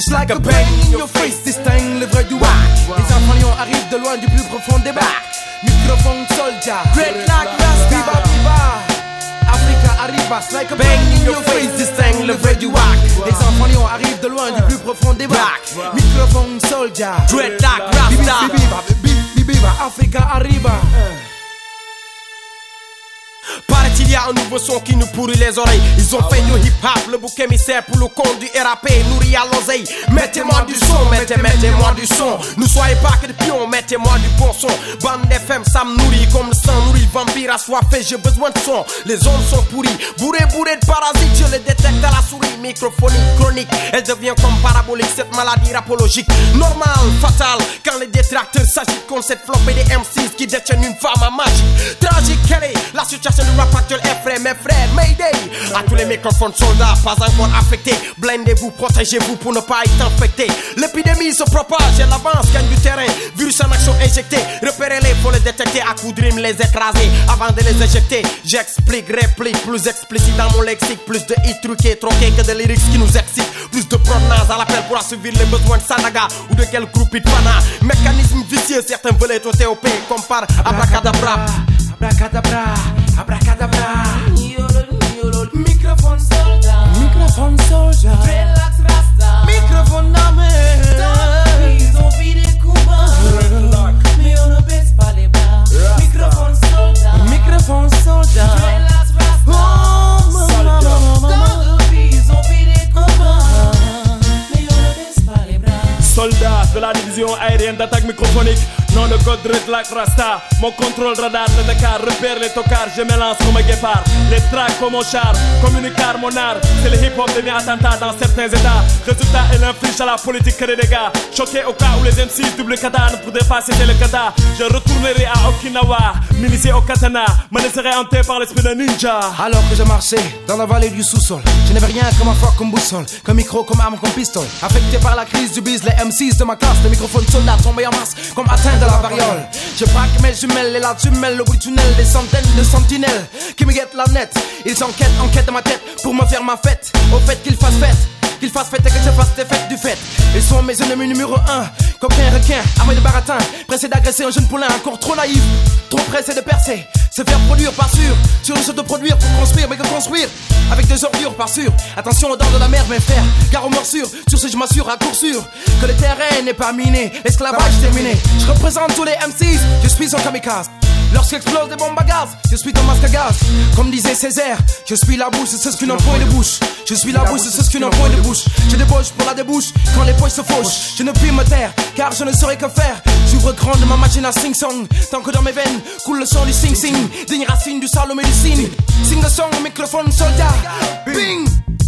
like a bang in your face. Distingue le vrai du wack. Les enfants lions arrivent de loin du plus profond des bacs. Microphone soldier, great like Rasta. Viva viva, Africa arriba, like a bang in your face. Distingue le vrai du wack. Les enfants lions arrivent de loin du plus profond des bacs. Microphone soldier, great like Rasta. Viva, Africa arriba. Paraît-il y a un nouveau son qui nous pourrit les oreilles. Ils ont fait du hip-hop, le bouc émissaire pour le compte du RAP, nourri à l'oseille. Mettez-moi du son, mettez-moi du son. Ne soyez pas que des pions, mettez-moi du bon son. Bande FM, ça me nourrit comme le sang nourrit le vampire assoiffé, j'ai besoin de son. Les ondes sont pourries, bourrées de parasites, je les détecte à la souris. Microphonique, chronique, elle devient comme parabolique, cette maladie rapologique. Normal, fatal, quand les détracteurs s'agitent contre cette flopée des M6 qui détiennent une femme à magique. Tragique, quelle est la situation du rap actuel? Mes frères, Mayday. À tous les microphones soldats, pas encore affectés. Blindez-vous, protégez-vous pour ne pas être infecté. L'épidémie se propage, elle avance, gagne du terrain. Virus en action injecté, repérez-les pour les détecter. À coups de rime, les écraser avant de les éjecter. J'explique, réplique, plus explicite dans mon lexique. Plus de hits truqués, troqués que de lyrics qui nous excitent. Plus de provenance à l'appel pour assouvir les besoins de Sanaga ou de quel groupe it pana. Mécanisme vicieux, certains veulent être au TOP comme par abracadabra. Abracadabra, abracadabra. Microphone soldier, Microphone soldier, relax Rasta. microphone dame. Ils ont vidé Cuba, mais on ne baisse pas les bras. Microphone soldier, Microphone soldier, relax Rasta. oh mama, Ils ont vidé Cuba, mais on ne baisse pas les bras. Soldat de la division aérienne d'attaque microphonique. Non, le code red like Rasta. Mon contrôle radar de Dakar repère les tocards. Je m'élance comme un guépard. Les tracks comme mon char, communicar mon art. C'est le hip-hop devient attentat dans certains états. Résultat, elle inflige à la politique que des dégâts. Choqué au cas où les M6 double katana pour dépasser le kata. Je retournerai à Okinawa, m'initier au katana. Me laisserai hanter par l'esprit de ninja. Alors que je marchais dans la vallée du sous-sol, je n'avais rien comme un froc, comme boussole, comme micro, comme arme, comme pistolet. Affecté par la crise du biz, les M6 de ma classe, les microphones soldats tombés en masse, comme atteints de la variole. Je braque mes jumelles et la jumelle au bout du tunnel, des centaines de sentinelles qui me guettent la nette. Ils enquêtent dans ma tête pour me faire ma fête. Au fait qu'ils fassent fête et que je fasse des fêtes du fait. Ils sont mes ennemis numéro 1. Coquin, requin, armé de baratin, pressé d'agresser un jeune poulain encore trop naïf, trop pressé de percer, se faire produire par sûr, sur le s'autoproduire pour construire, mais que construire avec des ordures par sûr. Attention aux dents de la mer, mes frères, car aux morsures, sur ce je m'assure à court sûr que le terrain n'est pas miné, l'esclavage terminé. Je représente tous les M6, je suis un kamikaze. Lorsqu'explose des bombes à gaz, je suis ton masque à gaz. Comme disait Césaire, je suis la bouche, c'est ce qu'une empoigne de bouche. Je suis la bouche, c'est ce qu'une empoigne de bouche. Je débauche pour la débouche, quand les poches se fauchent. Je ne puis me taire, car je ne saurais que faire. J'ouvre grande ma machine à sing-song, tant que dans mes veines coule le son du sing-sing. Digne racine du Salomé du cygne. Sing le song, microphone soldat. Bing!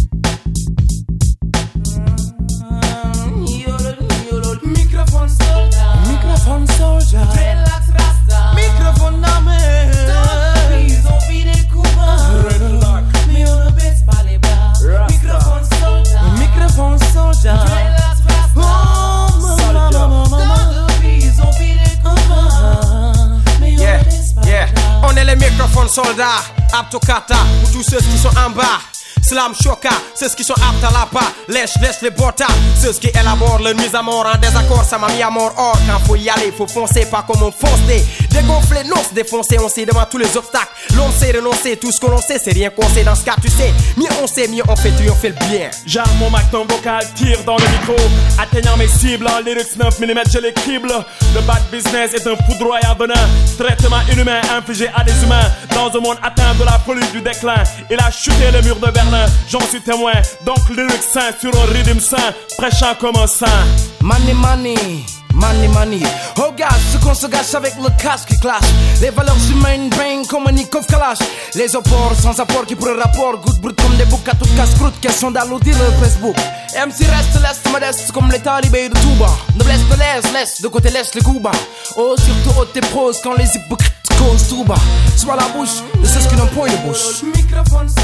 Microphone soldier, Microphone soldier, relax Rasta. microphone dame. Ils ont vidé Cuba, mais on ne baisse pas les bras. Microphone soldier, Microphone soldier, relax Rasta. oh mama, mama, mama. Ils ont vidé Cuba, mais on ne baisse pas les bras. On est les microphones soldats, aptes au kata, pour tous ceux qui sont en bas. Slam choka, ceux qui sont aptes à la pas. Lèche les botas, ceux qui élaborent le mise à mort en désaccord. Ça m'a mis à mort or quand faut y aller, faut foncer, pas comme on fonce. Dégonfler, non se défoncer, on sait devant tous les obstacles. L'on sait renoncer, tout ce que l'on sait, c'est rien qu'on sait. Dans ce cas, tu sais, mieux on sait, mieux on fait, triompher le bien. J'arme mon magnum vocal, tire dans le micro, atteignant mes cibles en lyrics 9 mm, je les crible. Le bad business est un foudroyant venin, traitement inhumain infligé à des humains. Dans un monde atteint de la folie du déclin, il a chuté le mur de Berlin, j'en suis témoin. Donc lyrics sain sur un rythme sain, prêchant comme un saint. Money, money, money, money. Oh gars, ce qu'on se gâche avec le casque qui clash. Les valeurs humaines bang comme un Nikov Kalash. Les apports sans apport qui pour le rapport. Goutte brute comme des boucs à tout casse-croûte. Question d'alloudir le Facebook. MC reste modeste comme les talibés de Touba. Ne blesse, ne laisse, de côté laisse les coups bas. Oh, surtout haute tes proses quand les hypocrites causent tout bas. Soit la bouche, ne cesse qu'une point de bouche. Microphone